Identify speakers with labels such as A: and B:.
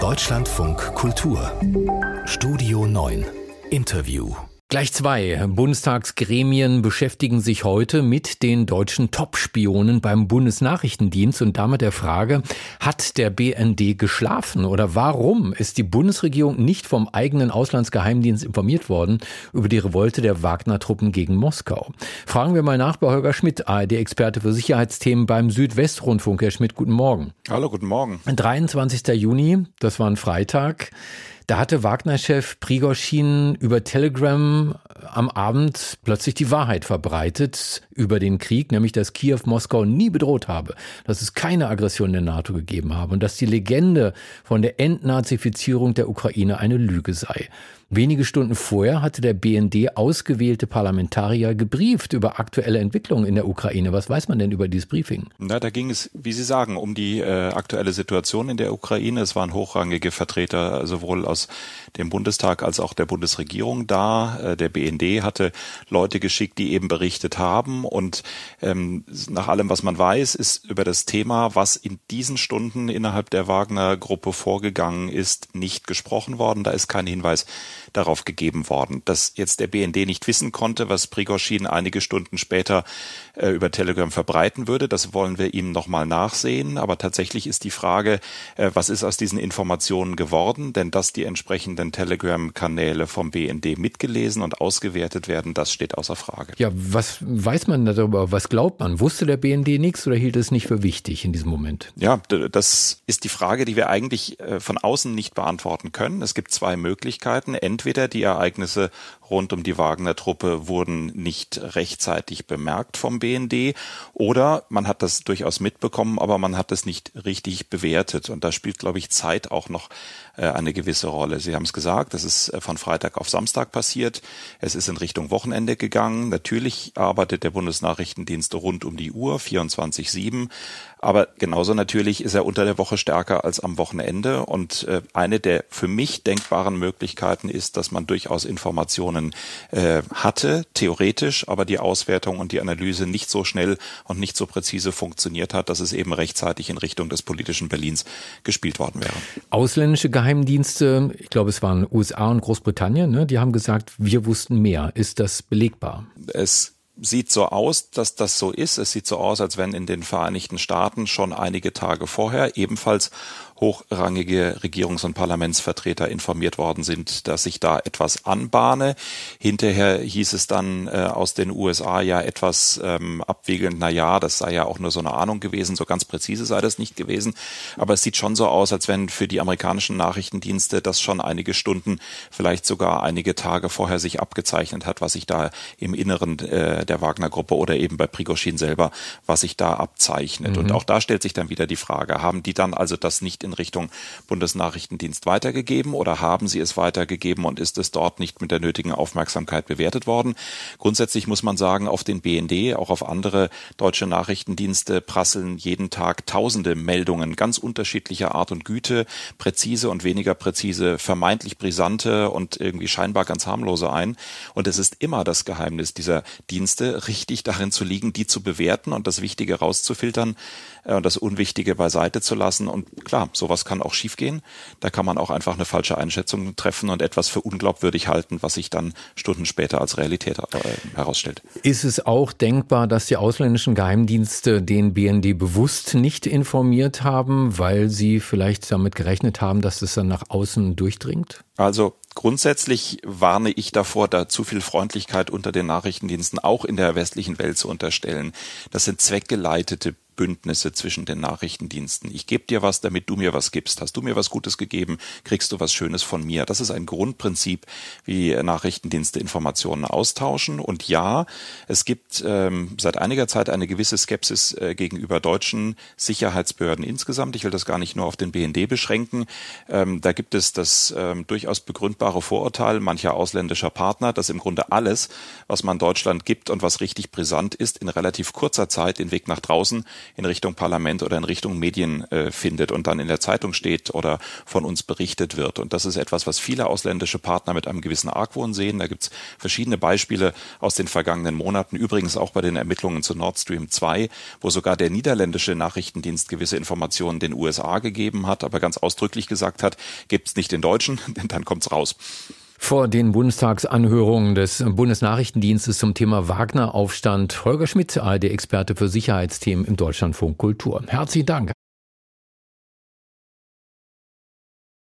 A: Deutschlandfunk Kultur Studio 9 Interview.
B: Gleich zwei Bundestagsgremien beschäftigen sich heute mit den deutschen Top-Spionen beim Bundesnachrichtendienst und damit der Frage, hat der BND geschlafen oder warum ist die Bundesregierung nicht vom eigenen Auslandsgeheimdienst informiert worden über die Revolte der Wagner-Truppen gegen Moskau? Fragen wir mal nach bei Holger Schmidt, ARD-Experte für Sicherheitsthemen beim Südwestrundfunk. Herr Schmidt, guten Morgen.
C: Hallo, guten Morgen. 23.
B: Juni, das war ein Freitag. Da hatte Wagner-Chef Prigoschin über Telegram am Abend plötzlich die Wahrheit verbreitet über den Krieg, nämlich dass Kiew Moskau nie bedroht habe, dass es keine Aggression der NATO gegeben habe und dass die Legende von der Entnazifizierung der Ukraine eine Lüge sei. Wenige Stunden vorher hatte der BND ausgewählte Parlamentarier gebrieft über aktuelle Entwicklungen in der Ukraine. Was weiß man denn über dieses Briefing?
C: Na, da ging es, wie Sie sagen, um die aktuelle Situation in der Ukraine. Es waren hochrangige Vertreter sowohl aus dem Bundestag als auch der Bundesregierung da. Der BND hatte Leute geschickt, die eben berichtet haben. Und nach allem, was man weiß, ist über das Thema, was in diesen Stunden innerhalb der Wagner-Gruppe vorgegangen ist, nicht gesprochen worden. Da ist kein Hinweis darauf gegeben worden. Dass jetzt der BND nicht wissen konnte, was Prigoschin einige Stunden später über Telegram verbreiten würde, das wollen wir ihm nochmal nachsehen. Aber tatsächlich ist die Frage, was ist aus diesen Informationen geworden? Denn dass die entsprechenden Telegram-Kanäle vom BND mitgelesen und ausgewertet werden, das steht außer Frage.
B: Ja, was weiß man darüber? Was glaubt man? Wusste der BND nichts oder hielt es nicht für wichtig in diesem Moment?
C: Ja, das ist die Frage, die wir eigentlich von außen nicht beantworten können. Es gibt zwei Möglichkeiten. Entweder die Ereignisse rund um die Wagner-Truppe wurden nicht rechtzeitig bemerkt vom BND oder man hat das durchaus mitbekommen, aber man hat es nicht richtig bewertet. Und da spielt, glaube ich, Zeit auch noch eine gewisse Rolle. Sie haben es gesagt, das ist von Freitag auf Samstag passiert. Es ist in Richtung Wochenende gegangen. Natürlich arbeitet der Bundesnachrichtendienst rund um die Uhr, 24/7. Aber genauso natürlich ist er unter der Woche stärker als am Wochenende. Und eine der für mich denkbaren Möglichkeiten ist, dass man durchaus Informationen hatte, theoretisch, aber die Auswertung und die Analyse nicht so schnell und nicht so präzise funktioniert hat, dass es eben rechtzeitig in Richtung des politischen Berlins gespielt worden wäre.
B: Ausländische Geheimdienste, ich glaube es waren USA und Großbritannien, ne, die haben gesagt, wir wussten mehr. Ist das belegbar?
C: Es sieht so aus, dass das so ist. Es sieht so aus, als wenn in den Vereinigten Staaten schon einige Tage vorher ebenfalls hochrangige Regierungs- und Parlamentsvertreter informiert worden sind, dass sich da etwas anbahne. Hinterher hieß es dann aus den USA ja etwas abwiegelnd, das sei ja auch nur so eine Ahnung gewesen, so ganz präzise sei das nicht gewesen. Aber es sieht schon so aus, als wenn für die amerikanischen Nachrichtendienste das schon einige Stunden, vielleicht sogar einige Tage vorher sich abgezeichnet hat, was sich da im Inneren der Wagner-Gruppe oder eben bei Prigoschin selber, was sich da abzeichnet. Und auch da stellt sich dann wieder die Frage, haben die dann also das nicht in Richtung Bundesnachrichtendienst weitergegeben oder haben sie es weitergegeben und ist es dort nicht mit der nötigen Aufmerksamkeit bewertet worden? Grundsätzlich muss man sagen, auf den BND, auch auf andere deutsche Nachrichtendienste prasseln jeden Tag tausende Meldungen ganz unterschiedlicher Art und Güte, präzise und weniger präzise, vermeintlich brisante und irgendwie scheinbar ganz harmlose ein. Und es ist immer das Geheimnis dieser Dienste, richtig darin zu liegen, die zu bewerten und das Wichtige rauszufiltern und das Unwichtige beiseite zu lassen. Und klar, sowas kann auch schiefgehen. Da kann man auch einfach eine falsche Einschätzung treffen und etwas für unglaubwürdig halten, was sich dann Stunden später als Realität herausstellt.
B: Ist es auch denkbar, dass die ausländischen Geheimdienste den BND bewusst nicht informiert haben, weil sie vielleicht damit gerechnet haben, dass es dann nach außen durchdringt?
C: Also grundsätzlich warne ich davor, da zu viel Freundlichkeit unter den Nachrichtendiensten auch in der westlichen Welt zu unterstellen. Das sind zweckgeleitete Bündnisse zwischen den Nachrichtendiensten. Ich gebe dir was, damit du mir was gibst. Hast du mir was Gutes gegeben, kriegst du was Schönes von mir. Das ist ein Grundprinzip, wie Nachrichtendienste Informationen austauschen. Und ja, es gibt seit einiger Zeit eine gewisse Skepsis gegenüber deutschen Sicherheitsbehörden insgesamt. Ich will das gar nicht nur auf den BND beschränken. Da gibt es das durchaus begründbare Vorurteil mancher ausländischer Partner, dass im Grunde alles, was man Deutschland gibt und was richtig brisant ist, in relativ kurzer Zeit den Weg nach draußen in Richtung Parlament oder in Richtung Medien findet und dann in der Zeitung steht oder von uns berichtet wird. Und das ist etwas, was viele ausländische Partner mit einem gewissen Argwohn sehen. Da gibt es verschiedene Beispiele aus den vergangenen Monaten, übrigens auch bei den Ermittlungen zu Nord Stream 2, wo sogar der niederländische Nachrichtendienst gewisse Informationen den USA gegeben hat, aber ganz ausdrücklich gesagt hat, gibt's nicht den Deutschen, denn dann kommt's raus.
B: Vor den Bundestagsanhörungen des Bundesnachrichtendienstes zum Thema Wagner-Aufstand Holger Schmidt, ARD-Experte für Sicherheitsthemen im Deutschlandfunk Kultur. Herzlichen Dank.